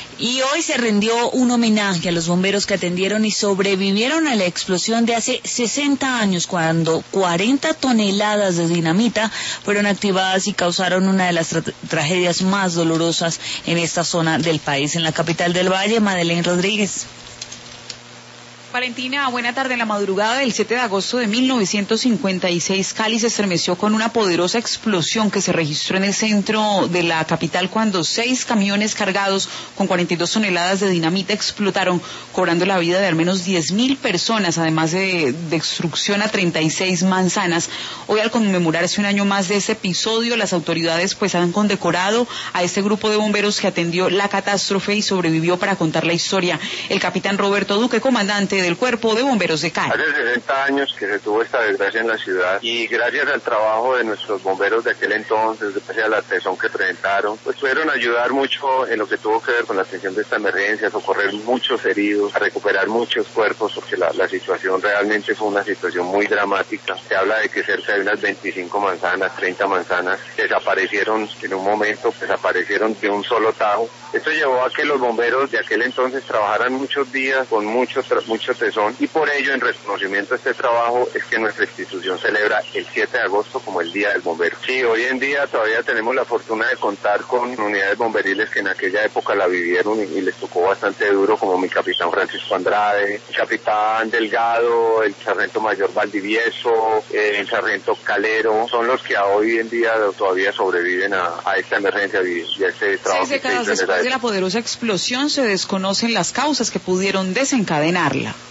Y hoy se rindió un homenaje a los bomberos que atendieron y sobrevivieron a la explosión de hace 60 años, cuando 40 toneladas de dinamita fueron activadas y causaron una de las tragedias más dolorosas en esta zona del país. En la capital del Valle, Madeleine Rodríguez. Valentina, buena tarde. En la madrugada del 7 de agosto de 1956, Cali se estremeció con una poderosa explosión que se registró en el centro de la capital cuando 6 camiones cargados con 42 toneladas de dinamita explotaron, cobrando la vida de al menos 10.000 personas, además de destrucción a 36 manzanas. Hoy, al conmemorarse un año más de ese episodio, las autoridades han condecorado a este grupo de bomberos que atendió la catástrofe y sobrevivió para contar la historia. El capitán Roberto Duque, comandante del Cuerpo de Bomberos de Cali. Hace 60 años que se tuvo esta desgracia en la ciudad y gracias al trabajo de nuestros bomberos de aquel entonces, gracias a la atención que presentaron, pudieron ayudar mucho en lo que tuvo que ver con la atención de esta emergencia, socorrer muchos heridos, a recuperar muchos cuerpos, porque la situación realmente fue una situación muy dramática. Se habla de que cerca de unas 25 manzanas, 30 manzanas desaparecieron en un momento, desaparecieron de un solo tajo. Esto llevó a que los bomberos de aquel entonces trabajaran muchos días con mucho tesón, y por ello, en reconocimiento a este trabajo, es que nuestra institución celebra el 7 de agosto como el Día del Bombero. Sí, hoy en día todavía tenemos la fortuna de contar con unidades bomberiles que en aquella época la vivieron y les tocó bastante duro, como mi capitán Francisco Andrade, el capitán Delgado, el sargento mayor Valdivieso, el sargento Calero, son los que hoy en día todavía sobreviven a esta emergencia y a este trabajo. 6 décadas después de la poderosa explosión se desconocen las causas que pudieron desencadenarla.